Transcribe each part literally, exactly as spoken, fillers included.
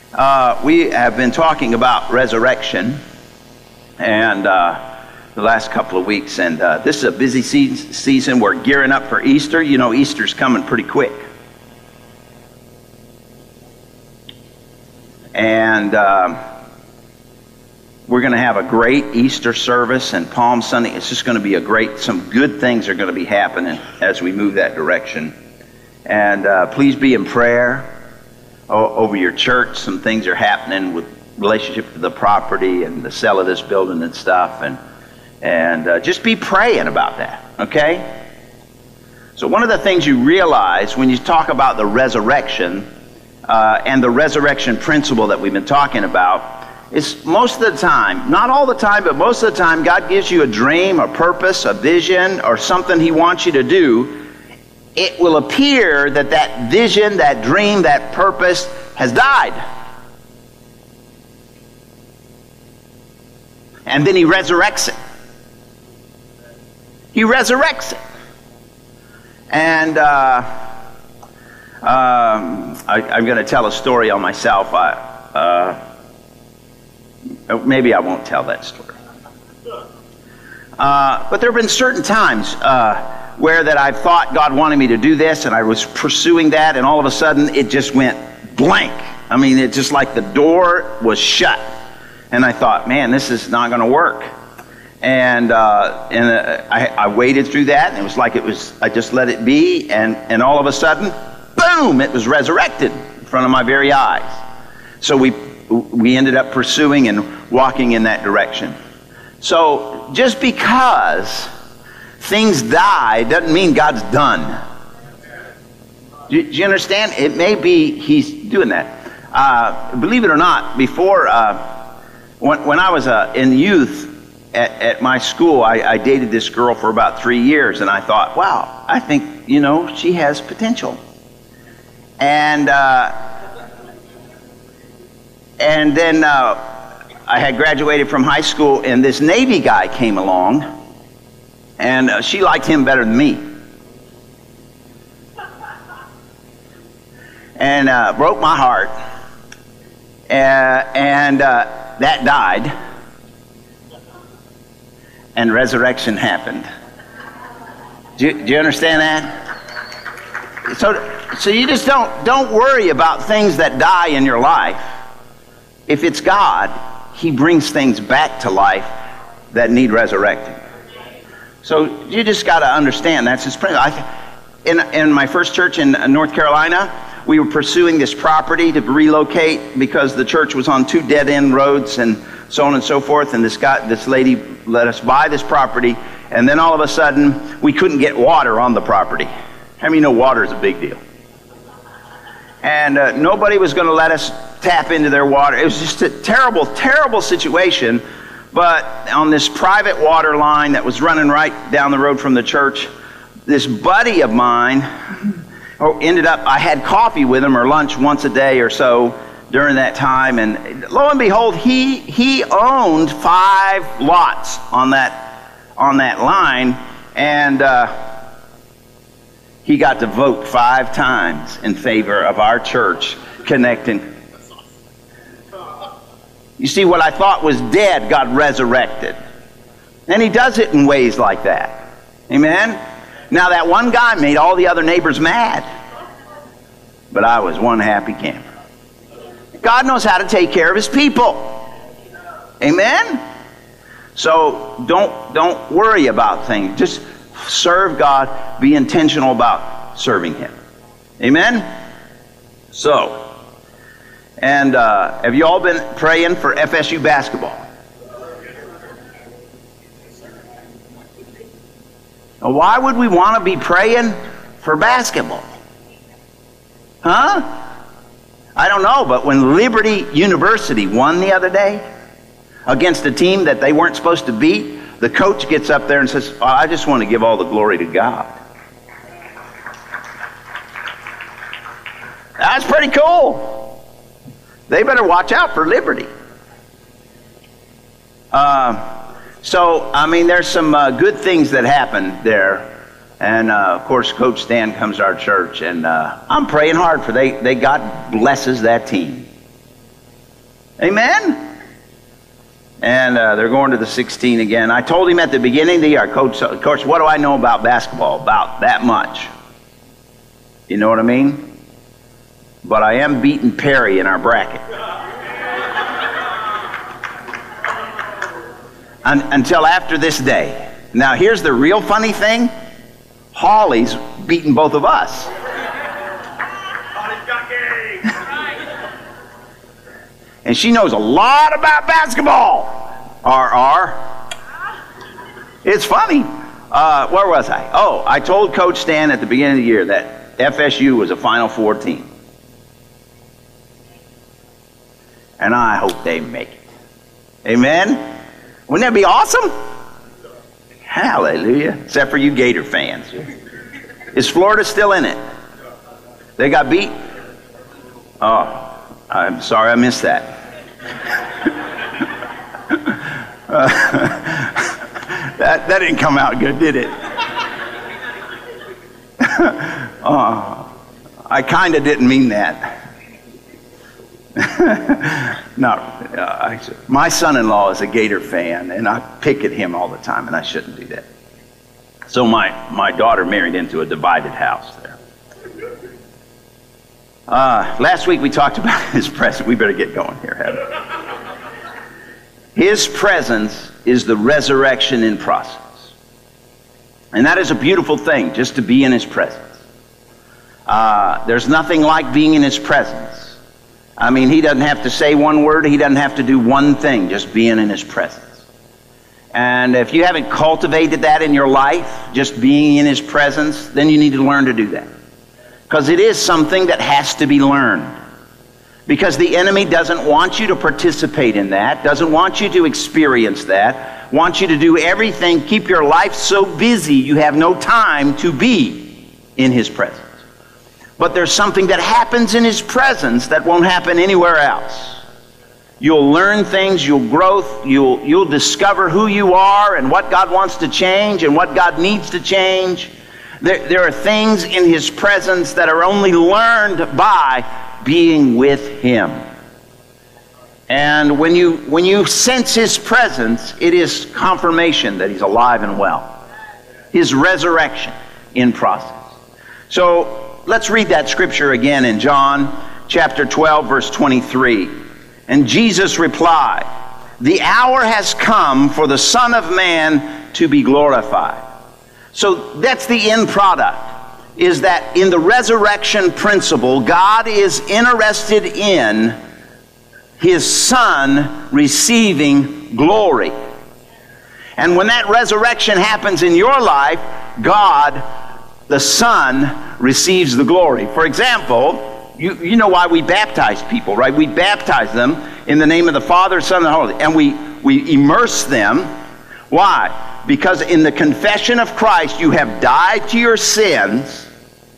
Uh, we have been talking about resurrection and uh, the last couple of weeks, and uh, this is a busy se- season. We're gearing up for Easter. You know, Easter's coming pretty quick. And um, we're going to have a great Easter service and Palm Sunday. It's just going to be a great, some good things are going to be happening as we move that direction. And uh, please be in prayer over your church. Some things are happening with relationship to the property and the sale of this building and stuff, and and uh, just be praying about that, okay? So one of the things you realize when you talk about the resurrection uh, and the resurrection principle that we've been talking about is most of the time, not all the time, but most of the time, God gives you a dream, a purpose, a vision, or something he wants you to do. It will appear that that vision, that dream, that purpose has died. And then he resurrects it. He resurrects it. And uh, um, I, I'm going to tell a story on myself. I, uh, maybe I won't tell that story. Uh, but there have been certain times uh, where that I thought God wanted me to do this, and I was pursuing that, and all of a sudden it just went blank. I mean, it just like the door was shut. And I thought, man, this is not going to work. And uh, and uh, I, I waited through that, and it was like it was, I just let it be, and, and all of a sudden, boom, it was resurrected in front of my very eyes. So we we ended up pursuing and walking in that direction. So just because things die doesn't mean God's done. Do you, do you understand? It may be he's doing that. Uh, believe it or not, before, uh, when, when I was uh, in youth at, at my school, I, I dated this girl for about three years, and I thought, wow, I think, you know, she has potential. And, uh, and then uh, I had graduated from high school, and this Navy guy came along, and uh, she liked him better than me. And uh, broke my heart. Uh, and uh, that died. And resurrection happened. Do you, do you understand that? So, so you just don't, don't worry about things that die in your life. If it's God, he brings things back to life that need resurrecting. So you just got to understand that's his principle. I, in, in my first church in North Carolina, we were pursuing this property to relocate because the church was on two dead-end roads and so on and so forth. And this guy, this lady let us buy this property, and then all of a sudden we couldn't get water on the property. How many know water is a big deal? And uh, nobody was going to let us tap into their water. It was just a terrible, terrible situation. But on this private water line that was running right down the road from the church, this buddy of mine ended up, I had coffee with him or lunch once a day or so during that time. And lo and behold, he he owned five lots on that, on that line. And uh, he got to vote five times in favor of our church connecting. You see, what I thought was dead got resurrected. And he does it in ways like that. Amen? Now, that one guy made all the other neighbors mad. But I was one happy camper. God knows how to take care of his people. Amen? So don't, don't worry about things. Just serve God. Be intentional about serving him. Amen? So... And uh, have you all been praying for F S U basketball? Now, why would we want to be praying for basketball? Huh? I don't know, but when Liberty University won the other day against a team that they weren't supposed to beat, the coach gets up there and says, oh, I just want to give all the glory to God. That's pretty cool. They better watch out for Liberty. Uh, so, I mean, there's some uh, good things that happen there. And, uh, of course, Coach Stan comes to our church. And uh, I'm praying hard for they, they. God blesses that team. Amen? And uh, they're going to the sixteen again. I told him at the beginning of the year, Coach, Coach, what do I know about basketball? About that much. You know what I mean? But I am beating Perry in our bracket. Un- until after this day. Now, here's the real funny thing. Holly's beating both of us. And she knows a lot about basketball. R R. It's funny. Uh, where was I? Oh, I told Coach Stan at the beginning of the year that F S U was a Final Four team. And I hope they make it. Amen? Wouldn't that be awesome? Hallelujah. Except for you Gator fans. Is Florida still in it? They got beat? Oh, I'm sorry I missed that. uh, that, that didn't come out good, did it? uh, I kind of didn't mean that. No, uh, I, my son-in-law is a Gator fan, and I pick at him all the time, and I shouldn't do that. So my, my daughter married into a divided house there. Uh, last week we talked about his presence. We better get going here, Heather. His presence is the resurrection in process. And that is a beautiful thing, just to be in his presence. Uh, there's nothing like being in his presence. I mean, he doesn't have to say one word. He doesn't have to do one thing, just being in his presence. And if you haven't cultivated that in your life, just being in his presence, then you need to learn to do that. Because it is something that has to be learned. Because the enemy doesn't want you to participate in that, doesn't want you to experience that, wants you to do everything, keep your life so busy you have no time to be in his presence. But there's something that happens in his presence that won't happen anywhere else. You'll learn things, you'll grow, you'll, you'll discover who you are and what God wants to change and what God needs to change. There, there are things in his presence that are only learned by being with him. And when you, when you sense his presence, it is confirmation that he's alive and well. His resurrection in process. So, let's read that scripture again in John chapter twelve, verse twenty-three. And Jesus replied, "The hour has come for the Son of Man to be glorified." So that's the end product, is that in the resurrection principle, God is interested in his Son receiving glory. And when that resurrection happens in your life, God, the Son, receives the glory. For example, you, you know why we baptize people, right? We baptize them in the name of the Father, Son, and the Holy, and we, we immerse them. Why? Because in the confession of Christ, you have died to your sins,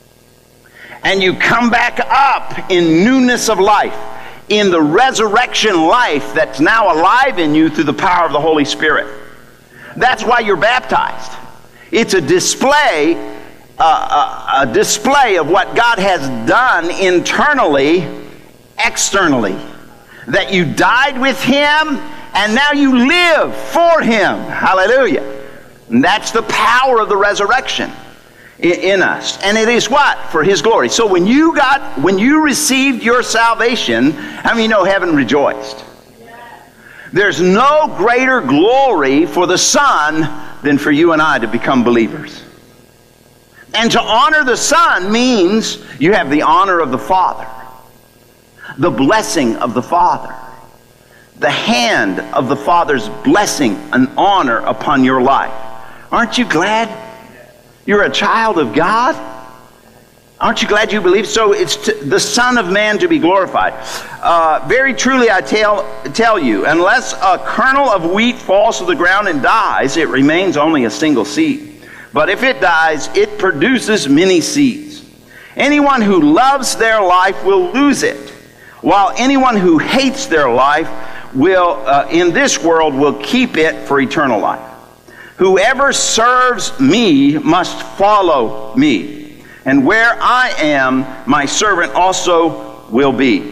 and you come back up in newness of life, in the resurrection life that's now alive in you through the power of the Holy Spirit. That's why you're baptized. It's a display Uh, a, a display of what God has done internally, externally. That you died with him, and now you live for him. Hallelujah. And that's the power of the resurrection in, in us. And it is what? For his glory. So when you got, when you received your salvation, how many know heaven rejoiced? There's no greater glory for the Son than for you and I to become believers. And to honor the Son means you have the honor of the Father, the blessing of the Father, the hand of the Father's blessing and honor upon your life. Aren't you glad you're a child of God? Aren't you glad you believe? So it's to the Son of Man to be glorified. Uh, very truly I tell, tell you, unless a kernel of wheat falls to the ground and dies, it remains only a single seed. But if it dies, it produces many seeds. Anyone who loves their life will lose it, while anyone who hates their life will, uh, in this world, will keep it for eternal life. Whoever serves me must follow me, and where I am, my servant also will be.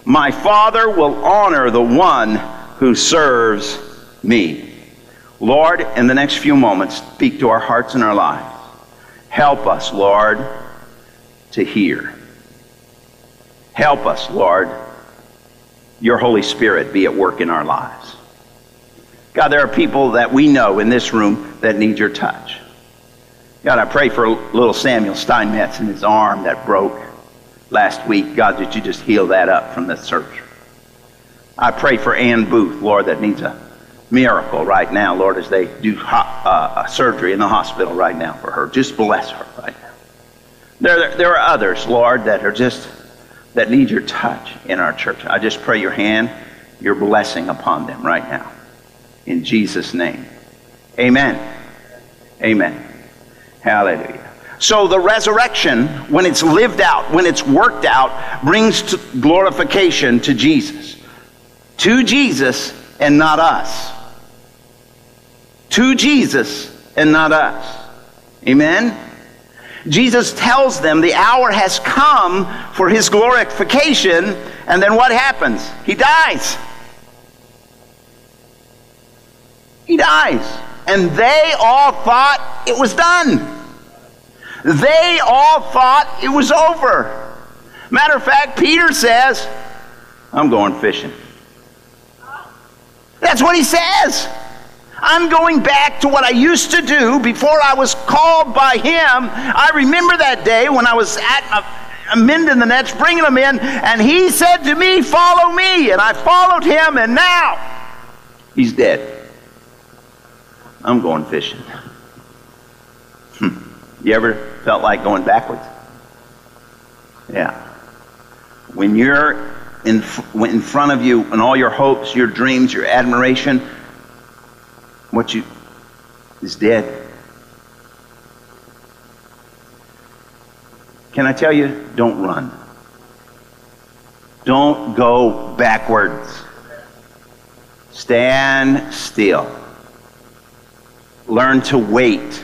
My Father will honor the one who serves me. Lord, in the next few moments, speak to our hearts and our lives. Help us, Lord, to hear. Help us, Lord, your Holy Spirit be at work in our lives. God, there are people that we know in this room that need your touch. God, I pray for little Samuel Steinmetz and his arm that broke last week. God, did you just heal that up from the surgery? I pray for Ann Booth, Lord, that needs a miracle right now, Lord, as they do ho- uh, a surgery in the hospital right now for her. Just bless her right now. There, there are others, Lord, that are just, that need your touch in our church. I just pray your hand, your blessing upon them right now. In Jesus' name. Amen. Amen. Hallelujah. So the resurrection, when it's lived out, when it's worked out, brings to glorification to Jesus. To Jesus and not us. To Jesus and not us. Amen? Jesus tells them the hour has come for his glorification, and then what happens? He dies. He dies. And they all thought it was done. They all thought it was over. Matter of fact, Peter says, I'm going fishing. That's what he says. I'm going back to what I used to do before I was called by him. I remember that day when I was at a, a mending the nets, bringing them in, and he said to me, follow me. And I followed him, and now he's dead. I'm going fishing. Hmm. You ever felt like going backwards? Yeah. When you're in, in front of you and all your hopes, your dreams, your admiration, what you is dead. Can I tell you, don't run. Don't go backwards. Stand still. Learn to wait.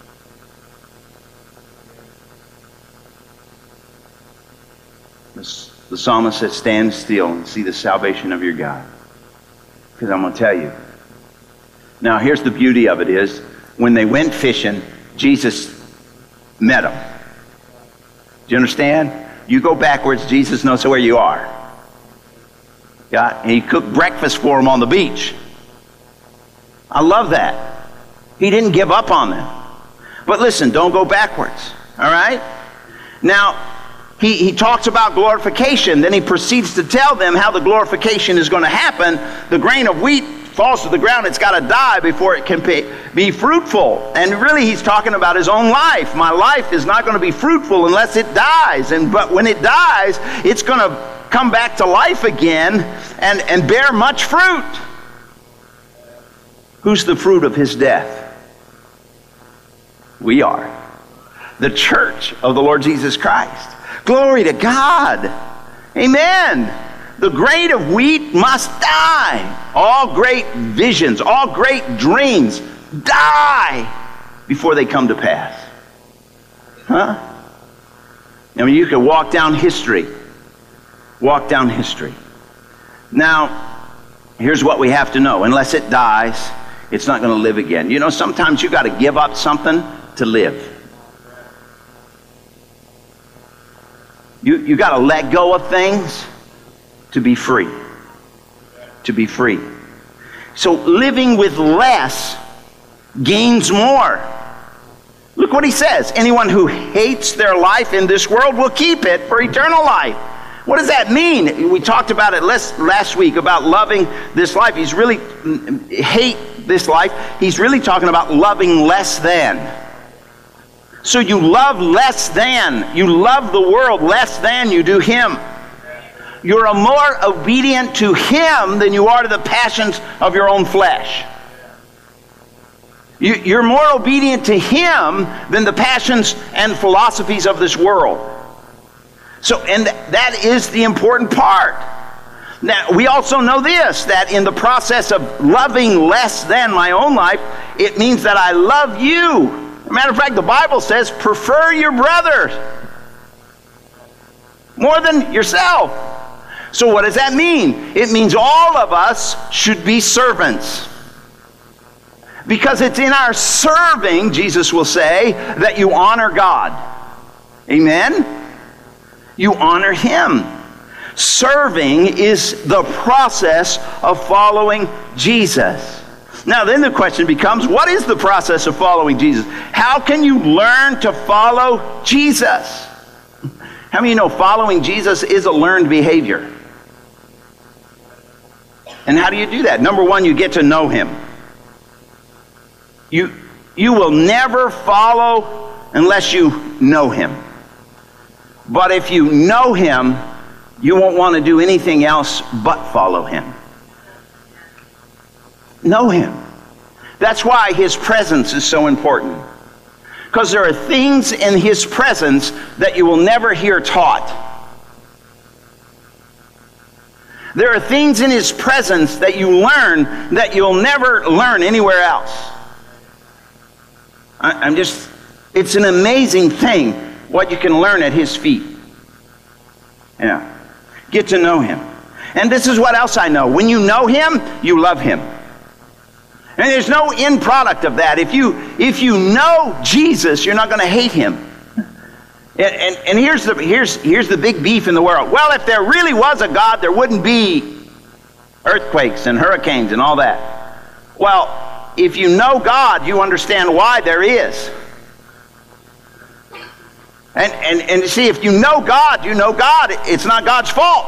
The psalmist said, stand still and see the salvation of your God. Because I'm going to tell you. Now, here's the beauty of it is, when they went fishing, Jesus met them. Do you understand? You go backwards, Jesus knows where you are. Yeah, and he cooked breakfast for them on the beach. I love that. He didn't give up on them. But listen, don't go backwards. All right? Now, He, he talks about glorification. Then he proceeds to tell them how the glorification is going to happen. The grain of wheat falls to the ground. It's got to die before it can be, be fruitful. And really, he's talking about his own life. My life is not going to be fruitful unless it dies. And but when it dies, it's going to come back to life again and, and bear much fruit. Who's the fruit of his death? We are. The church of the Lord Jesus Christ. Glory to God. Amen. The grain of wheat must die. All great visions, all great dreams die before they come to pass. Huh? I mean, you could walk down history. Walk down history. Now, here's what we have to know. Unless it dies, it's not going to live again. You know, sometimes you got to give up something to live. You, you got to let go of things to be free. To be free. So living with less gains more. Look what he says. Anyone who hates their life in this world will keep it for eternal life. What does that mean? We talked about it last, last week about loving this life. He's really hate this life. He's really talking about loving less than. So you love less than. You love the world less than you do him. You're a more obedient to him than you are to the passions of your own flesh. You, you're more obedient to him than the passions and philosophies of this world. So, and that is the important part. Now, we also know this, that in the process of loving less than my own life, it means that I love you. As a matter of fact, the Bible says, prefer your brothers more than yourself. So what does that mean? It means all of us should be servants. Because it's in our serving, Jesus will say, that you honor God. Amen? You honor Him. Serving is the process of following Jesus. Now then the question becomes, what is the process of following Jesus? How can you learn to follow Jesus? How many of you know following Jesus is a learned behavior? And how do you do that? Number one, you get to know Him. You, you will never follow unless you know Him. But if you know Him, you won't want to do anything else but follow Him. Know Him. That's why His presence is so important. Because there are things in His presence that you will never hear taught. There are things in His presence that you learn that you'll never learn anywhere else. I, I'm just, it's an amazing thing what you can learn at His feet. Yeah. Get to know Him. And this is what else I know. When you know Him, you love Him. And there's no end product of that. If you, if you know Jesus, you're not going to hate Him. And, and, and here's, the, here's, here's the big beef in the world. Well, if there really was a God, there wouldn't be earthquakes and hurricanes and all that. Well, if you know God, you understand why there is. And, and, and see, if you know God, you know God. It's not God's fault.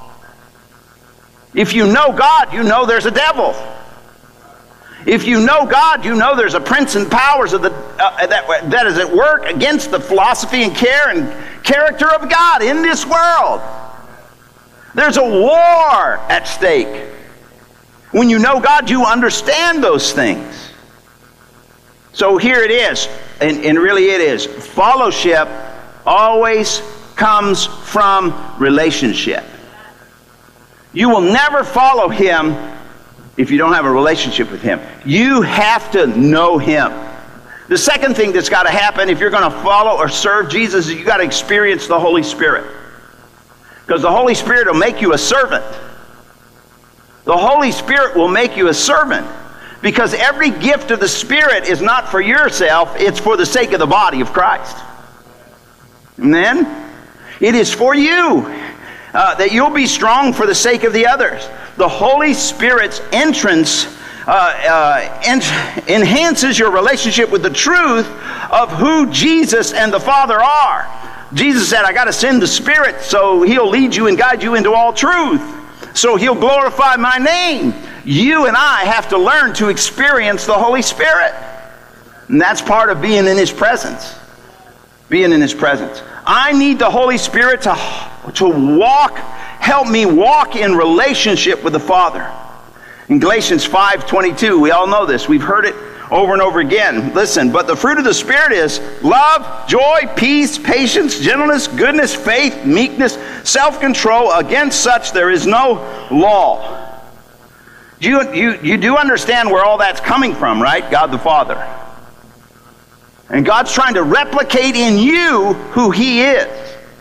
If you know God, you know there's a devil. If you know God, you know there's a prince and powers of the, uh, that, that is at work against the philosophy and care and character of God in this world. There's a war at stake. When you know God, you understand those things. So here it is, and, and really it is. Fellowship always comes from relationship. You will never follow Him if you don't have a relationship with Him. You have to know Him. The second thing that's got to happen if you're going to follow or serve Jesus is you got to experience the Holy Spirit. Because the Holy Spirit will make you a servant. The Holy Spirit will make you a servant. Because every gift of the Spirit is not for yourself, it's for the sake of the body of Christ. Amen? It is for you. Uh, that you'll be strong for the sake of the others. The Holy Spirit's entrance uh, uh, en- enhances your relationship with the truth of who Jesus and the Father are. Jesus said, I got to send the Spirit so He'll lead you and guide you into all truth. So He'll glorify my name. You and I have to learn to experience the Holy Spirit. And that's part of being in His presence. Being in His presence. I need the Holy Spirit to to walk, help me walk in relationship with the Father. In Galatians five twenty-two, we all know this. We've heard it over and over again. Listen, but the fruit of the Spirit is love, joy, peace, patience, gentleness, goodness, faith, meekness, self-control. Against such there is no law. You, you, you do understand where all that's coming from, right? God the Father. And God's trying to replicate in you who He is.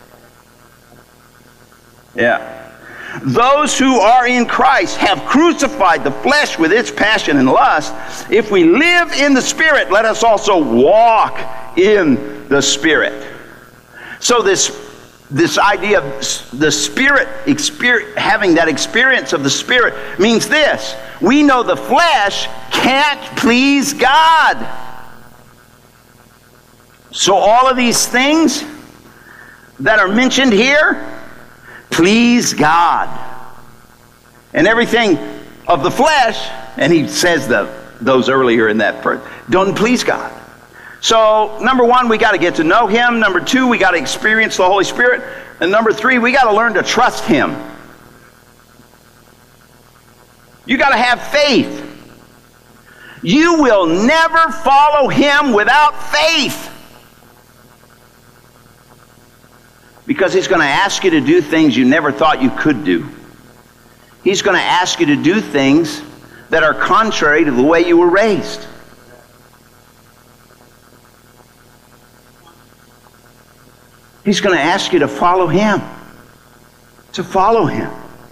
Yeah. Those who are in Christ have crucified the flesh with its passion and lust. If we live in the Spirit, let us also walk in the Spirit. So this, this idea of the Spirit, experience, having that experience of the Spirit means this. We know the flesh can't please God. So all of these things that are mentioned here, please God. And everything of the flesh, and he says the, those earlier in that part, don't please God. So, number one, we got to get to know Him. Number two, we got to experience the Holy Spirit. And number three, we got to learn to trust Him. You got to have faith. You will never follow Him without faith. Because He's going to ask you to do things you never thought you could do. He's going to ask you to do things that are contrary to the way you were raised. He's going to ask you to follow Him. To follow Him.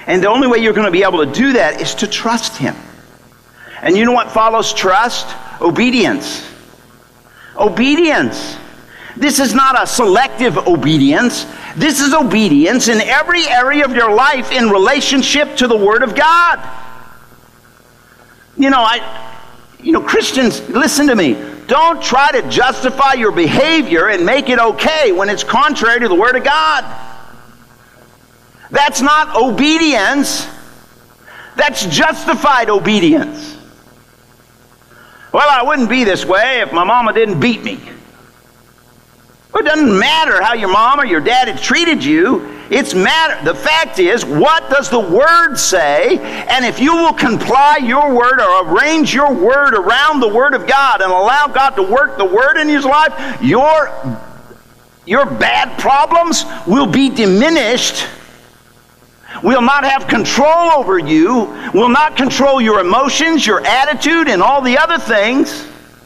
And the only way you're going to be able to do that is to trust him. And you know what follows trust? Obedience. Obedience. This is not a selective obedience. This is obedience in every area of your life in relationship to the Word of God. You know, I, you know, Christians, listen to me. Don't try to justify your behavior and make it okay when it's contrary to the Word of God. That's not obedience. That's justified obedience. Well, I wouldn't be this way if my mama didn't beat me. Well, it doesn't matter how your mom or your dad had treated you. It's matter. The fact is, what does the Word say? And if you will comply your word or arrange your word around the Word of God and allow God to work the Word in your life, your, your bad problems will be diminished, will not have control over you, will not control your emotions, your attitude, and all the other things.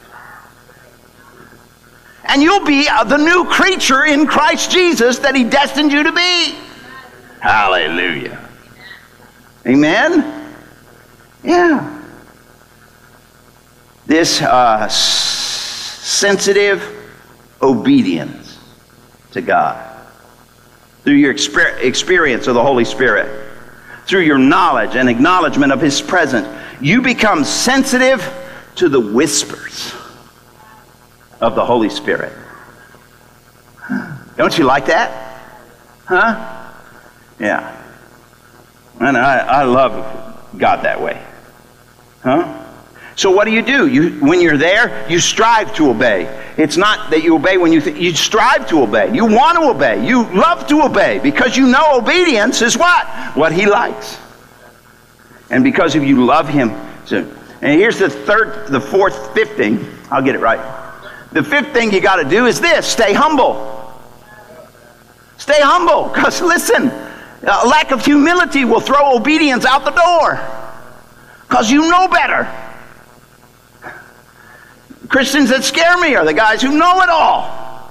And you'll be the new creature in Christ Jesus that he destined you to be. Hallelujah. Amen? Yeah. This uh, sensitive obedience to God through your exper- experience of the Holy Spirit, through your knowledge and acknowledgement of his presence, you become sensitive to the whispers of the Holy Spirit. Don't you like that? Huh? Yeah. And I, I love God that way. Huh? So what do you do? You, when you're there, you strive to obey. It's not that you obey when you th- you strive to obey. You want to obey. You love to obey because you know obedience is what? What he likes. And because of you love him. So, and here's the third, the fourth, fifth thing. I'll get it right. The fifth thing you got to do is this: stay humble. Stay humble, because listen, a lack of humility will throw obedience out the door, because you know better. Christians that scare me are the guys who know it all.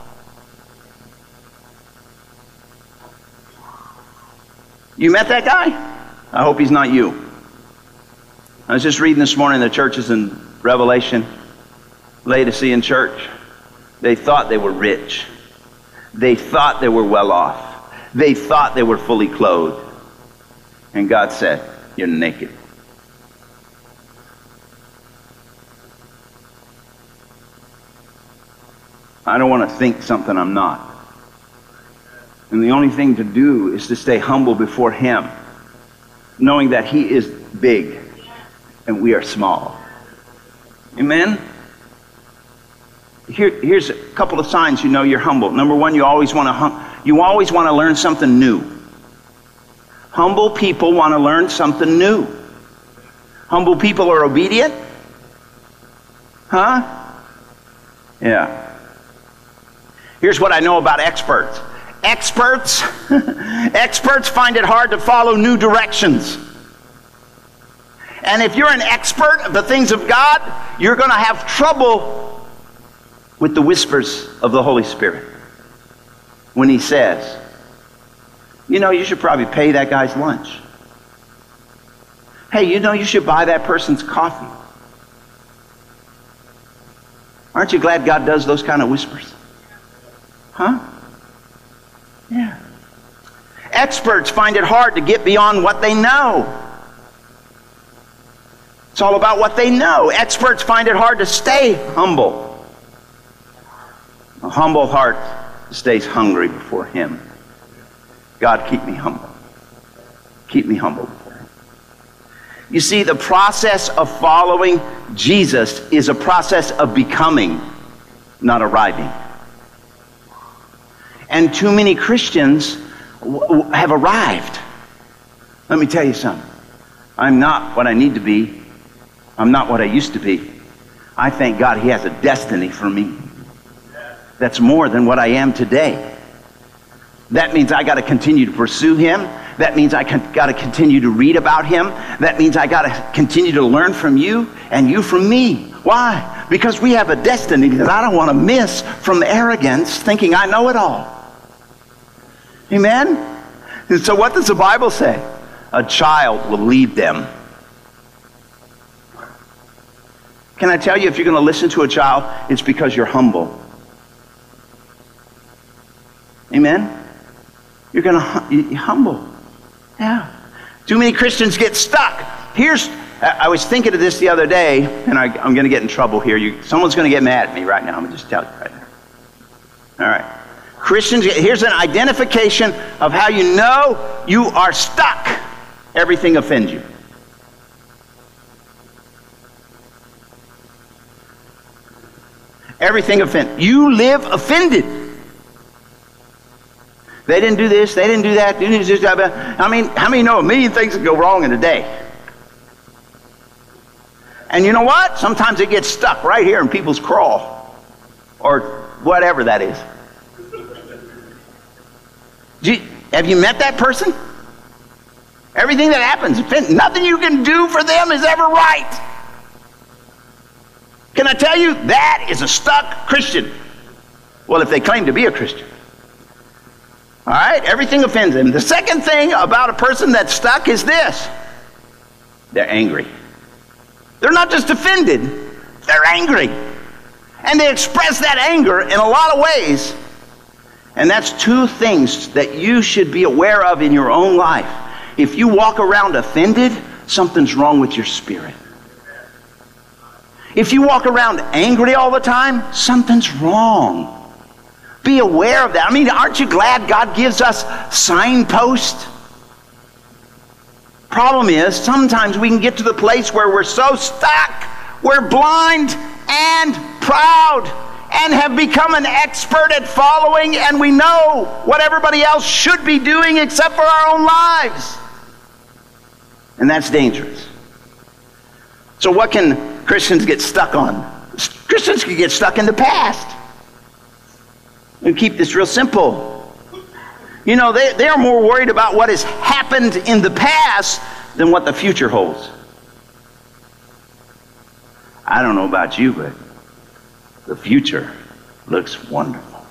You met that guy? I hope he's not you. I was just reading this morning the churches in Revelation, Laodicean church. They thought they were rich. They thought they were well off. They thought they were fully clothed. And God said, you're naked. I don't want to think something I'm not. And the only thing to do is to stay humble before him, knowing that he is big and we are small. Amen? Here, here's a couple of signs you know you're humble. Number one, you always want to hum- you always want to learn something new. Humble people want to learn something new. Humble people are obedient. Huh? Yeah. Here's what I know about experts. Experts, experts find it hard to follow new directions. And if you're an expert of the things of God, you're going to have trouble with the whispers of the Holy Spirit when he says, you know, you should probably pay that guy's lunch. Hey, you know, you should buy that person's coffee. Aren't you glad God does those kind of whispers? Huh? Yeah. Experts find it hard to get beyond what they know. It's all about what they know. Experts find it hard to stay humble. A humble heart stays hungry before him. God, keep me humble. Keep me humble before him. You see, the process of following Jesus is a process of becoming, not arriving. And too many Christians w- w- have arrived. Let me tell you something. I'm not what I need to be. I'm not what I used to be. I thank God he has a destiny for me that's more than what I am today. That means I got to continue to pursue him. That means I got to continue to read about him. That means I got to continue to learn from you and you from me. Why? Because we have a destiny that I don't want to miss from arrogance, thinking I know it all. Amen? And so what does the Bible say? a child will lead them. Can I tell you, if you're going to listen to a child, it's because you're humble. Amen? You're going to you're humble. Yeah. Too many Christians get stuck. Here's, I was thinking of this the other day, and I, I'm going to get in trouble here. You, someone's going to get mad at me right now. I'm going to just tell you right now. All right. Christians, here's an identification of how you know you are stuck. Everything offends you. Everything offends. You live offended. They didn't do this, they didn't do that. They didn't do this. I mean, how many know a million things that go wrong in a day? And you know what? Sometimes it gets stuck right here in people's crawl. Or whatever that is. You, have you met that person? Everything that happens, nothing you can do for them is ever right. Can I tell you, that is a stuck Christian. Well, if they claim to be a Christian. All right, everything offends them. The second thing about a person that's stuck is this. They're angry. They're not just offended, they're angry. And they express that anger in a lot of ways. And that's two things that you should be aware of in your own life. If you walk around offended, something's wrong with your spirit. If you walk around angry all the time, something's wrong. Be aware of that. I mean, aren't you glad God gives us signposts? Problem is, sometimes we can get to the place where we're so stuck, we're blind and proud, and have become an expert at following, and we know what everybody else should be doing except for our own lives. And that's dangerous. So what can Christians get stuck on? Christians can get stuck in the past. And keep this real simple. You know, they, they are more worried about what has happened in the past than what the future holds. I don't know about you, but the future looks wonderful.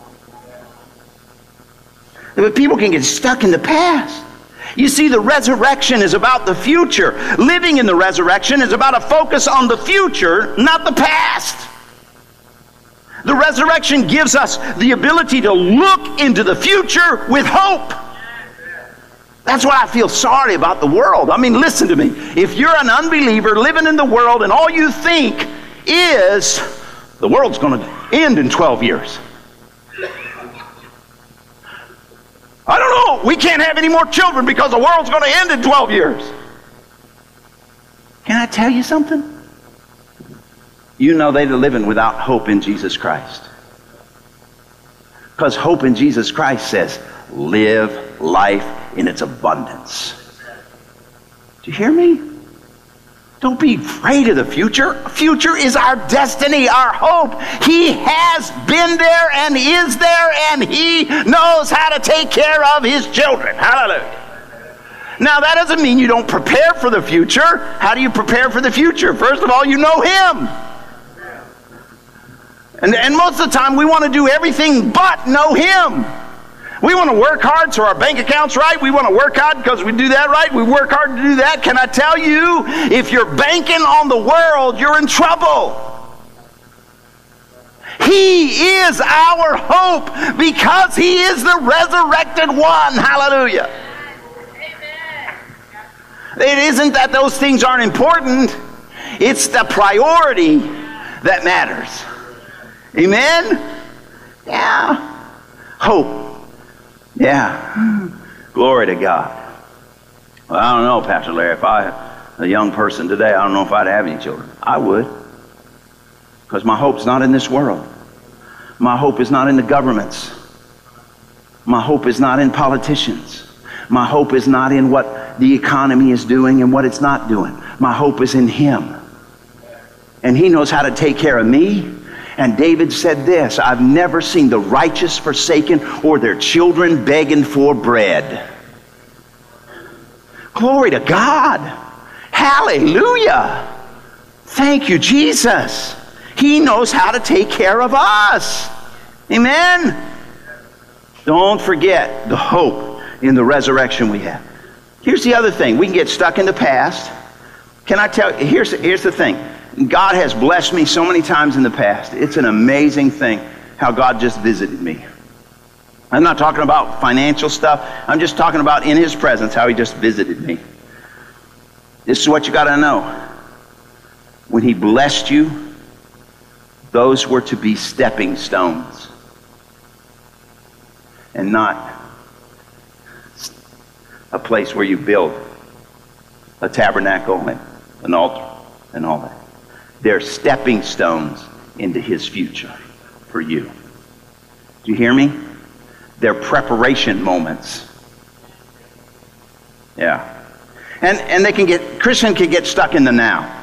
But people can get stuck in the past. You see, the resurrection is about the future. Living in the resurrection is about a focus on the future, not the past. The resurrection gives us the ability to look into the future with hope. That's why I feel sorry about the world. I mean, listen to me. If you're an unbeliever living in the world and all you think is the world's going to end in twelve years. I don't know. We can't have any more children because the world's going to end in twelve years. Can I tell you something? You know they're living without hope in Jesus Christ. Because hope in Jesus Christ says, live life in its abundance. Do you hear me? Don't be afraid of the future. Future is our destiny, our hope. He has been there and is there, and He knows how to take care of His children. Hallelujah. Now, that doesn't mean you don't prepare for the future. How do you prepare for the future? First of all, you know Him. And, and most of the time, we want to do everything but know Him. We want to work hard so our bank account's right. We want to work hard because we do that right. We work hard to do that. Can I tell you, if you're banking on the world, you're in trouble. He is our hope because He is the resurrected one. Hallelujah. Amen. It isn't that those things aren't important. It's the priority that matters. Amen? Yeah. Hope. Yeah. Glory to God. Well, I don't know, Pastor Larry. If I, a young person today, I don't know if I'd have any children. I would. Because my hope's not in this world. My hope is not in the governments. My hope is not in politicians. My hope is not in what the economy is doing and what it's not doing. My hope is in Him. And He knows how to take care of me. And David said this, I've never seen the righteous forsaken or their children begging for bread. Glory to God. Hallelujah. Thank you, Jesus. He knows how to take care of us. Amen. Don't forget the hope in the resurrection we have. Here's the other thing. We can get stuck in the past. Can I tell you, here's, here's the thing. God has blessed me so many times in the past. It's an amazing thing how God just visited me. I'm not talking about financial stuff. I'm just talking about in his presence, how he just visited me. This is what you got to know. When he blessed you, those were to be stepping stones and not a place where you build a tabernacle and an altar and all that. They're stepping stones into his future for you. Do you hear me? They're preparation moments. Yeah. And and they can get, Christian can get stuck in the now.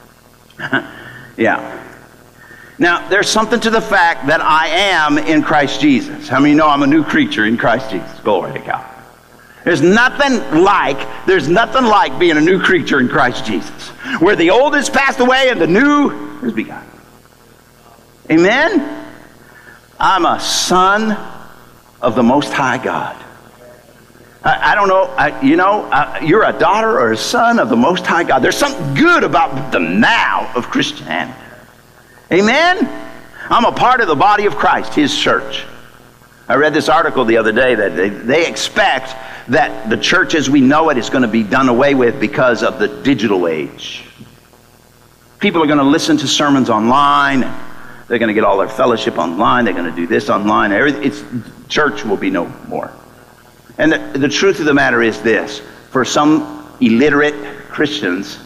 Yeah. Now, there's something to the fact that I am in Christ Jesus. How many know I'm a new creature in Christ Jesus? Glory to God. There's nothing like, there's nothing like being a new creature in Christ Jesus, where the old has passed away and the new has begun. Amen? I'm a son of the Most High God. I, I don't know, I, you know, uh, you're a daughter or a son of the Most High God. There's something good about the now of Christianity. Amen? I'm a part of the body of Christ, his church. I read this article the other day that they, they expect that the church as we know it is going to be done away with because of the digital age. People are going to listen to sermons online. They're going to get all their fellowship online. They're going to do this online. It's, church will be no more. And the, the truth of the matter is this. For some illiterate Christians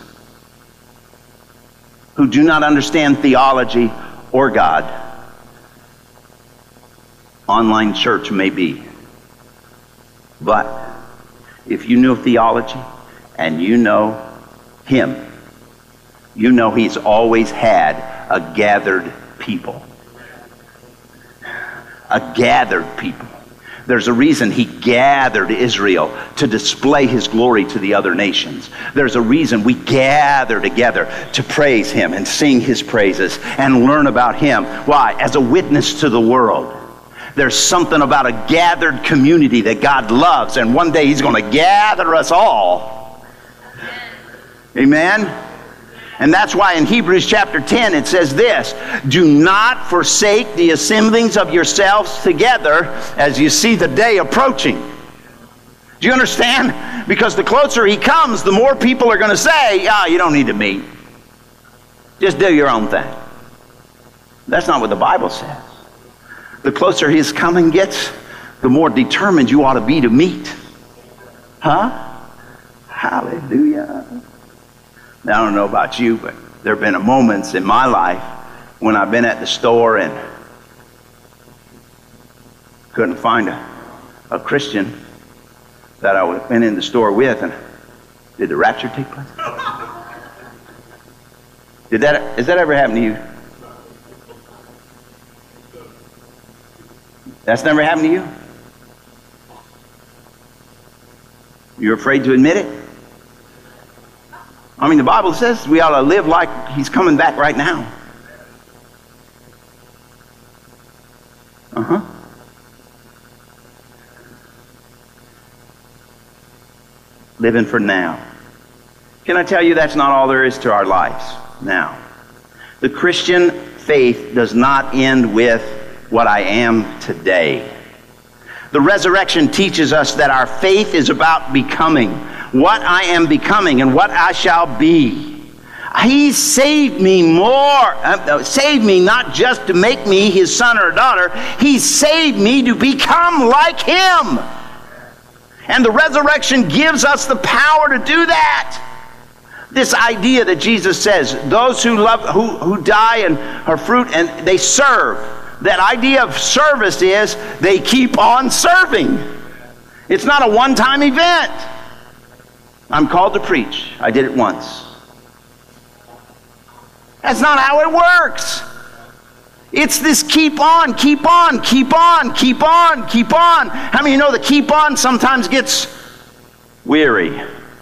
who do not understand theology or God, online church may be. But if you know theology and you know him, you know he's always had a gathered people. A gathered people. There's a reason he gathered Israel to display his glory to the other nations. There's a reason we gather together to praise him and sing his praises and learn about him. Why? As a witness to the world. There's something about a gathered community that God loves, and one day he's going to gather us all. Amen? And that's why in Hebrews chapter ten it says this, do not forsake the assemblings of yourselves together as you see the day approaching. Do you understand? Because the closer he comes, the more people are going to say, ah, you don't need to meet. Just do your own thing. That's not what the Bible says. The closer his coming gets, the more determined you ought to be to meet. Huh? Hallelujah. Now, I don't know about you, but there have been moments in my life when I've been at the store and couldn't find a, a Christian that I would have been in the store with, and did the rapture take place? Did that, has that ever happened to you? That's never happened to you? You're afraid to admit it? I mean, the Bible says we ought to live like he's coming back right now. Uh-huh. Living for now. Can I tell you that's not all there is to our lives now? The Christian faith does not end with what I am today. The resurrection teaches us that our faith is about becoming what I am becoming and what I shall be. He saved me more, uh, saved me not just to make me his son or daughter. He saved me to become like him. And the resurrection gives us the power to do that. This idea that Jesus says, those who love, who, who die and are fruit and they serve. That idea of service is they keep on serving. It's not a one-time event. I'm called to preach. I did it once. That's not how it works. It's this keep on, keep on, keep on, keep on, keep on. How many of you know the keep on sometimes gets weary?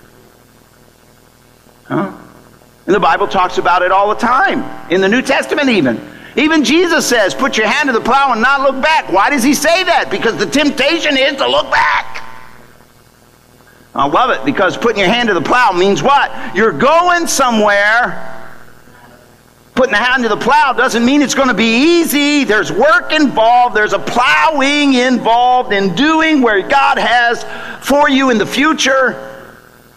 Huh? And the Bible talks about it all the time. In the New Testament even. Even Jesus says, put your hand to the plow and not look back. Why does he say that? Because the temptation is to look back. I love it, because putting your hand to the plow means what? You're going somewhere. Putting the hand to the plow doesn't mean it's going to be easy. There's work involved. There's a plowing involved in doing where God has for you in the future.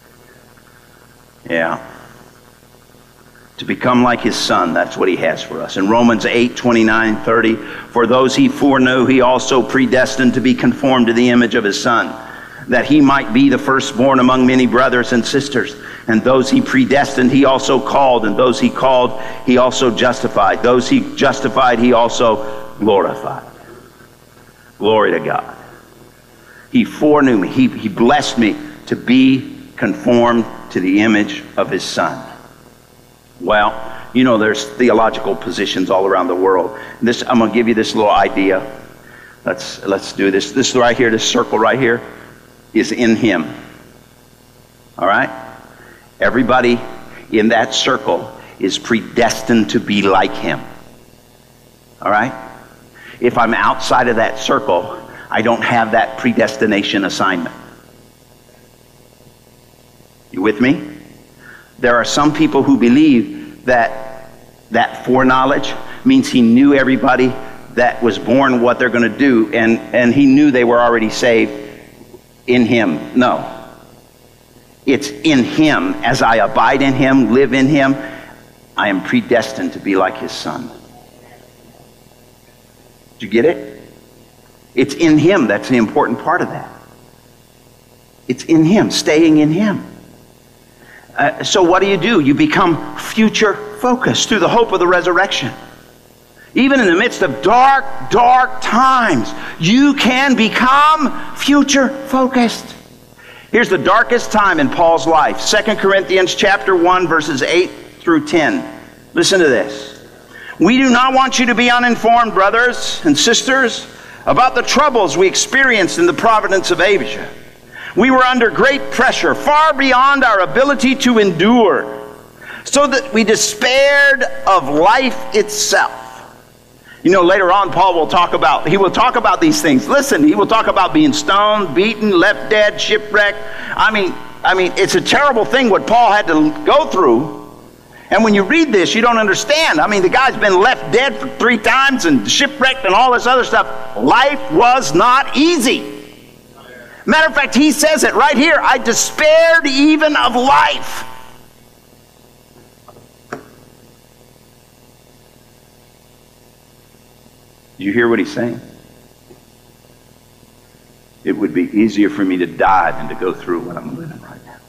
Yeah. To become like his Son, that's what he has for us. In Romans eight, twenty-nine, thirty, for those he foreknew, he also predestined to be conformed to the image of his Son, that he might be the firstborn among many brothers and sisters. And those he predestined, he also called. And those he called, he also justified. Those he justified, he also glorified. Glory to God. He foreknew me. He, he blessed me to be conformed to the image of his Son. Well, you know, there's theological positions all around the world. This, I'm going to give you this little idea. Let's, let's do this. This right here, this circle right here, is in him. All right? Everybody in that circle is predestined to be like him. All right? If I'm outside of that circle, I don't have that predestination assignment. You with me? There are some people who believe that that foreknowledge means he knew everybody that was born what they're going to do, and, and he knew they were already saved in him. No. It's in him. As I abide in him, live in him, I am predestined to be like his Son. Did you get it? It's in him. That's the important part of that. It's in him, staying in him. Uh, so what do you do? You become future focused through the hope of the resurrection. Even in the midst of dark, dark times, you can become future focused. Here's the darkest time in Paul's life. Second Corinthians chapter one, verses eight through ten. Listen to this. We do not want you to be uninformed, brothers and sisters, about the troubles we experienced in the province of Asia. We were under great pressure, far beyond our ability to endure, so that we despaired of life itself. You know, later on, Paul will talk about, he will talk about these things. Listen, he will talk about being stoned, beaten, left dead, shipwrecked. I mean, I mean, it's a terrible thing what Paul had to go through. And when you read this, you don't understand. I mean, the guy's been left dead for three times and shipwrecked and all this other stuff. Life was not easy. Matter of fact, he says it right here. I despaired even of life. Do you hear what he's saying? It would be easier for me to die than to go through what I'm living right now.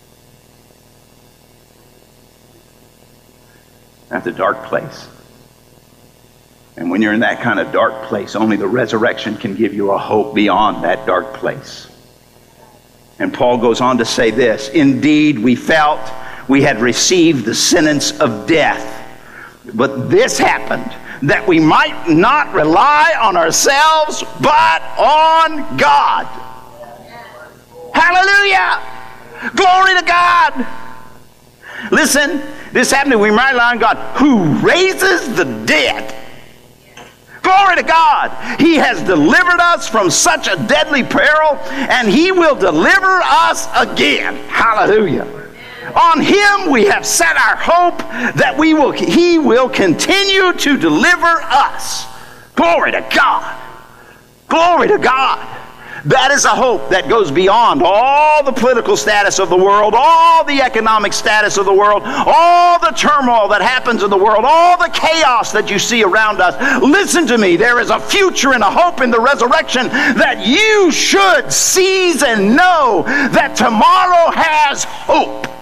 That's a dark place. And when you're in that kind of dark place, only the resurrection can give you a hope beyond that dark place. And Paul goes on to say this, indeed, we felt we had received the sentence of death. But this happened, that we might not rely on ourselves, but on God. Hallelujah! Glory to God! Listen, this happened that we might rely on God, who raises the dead. Glory to God! He has delivered us from such a deadly peril, and he will deliver us again. Hallelujah! On him we have set our hope that we will, he will continue to deliver us. Glory to God. Glory to God. That is a hope that goes beyond all the political status of the world, all the economic status of the world, all the turmoil that happens in the world, all the chaos that you see around us. Listen to me. There is a future and a hope in the resurrection that you should seize and know that tomorrow has hope.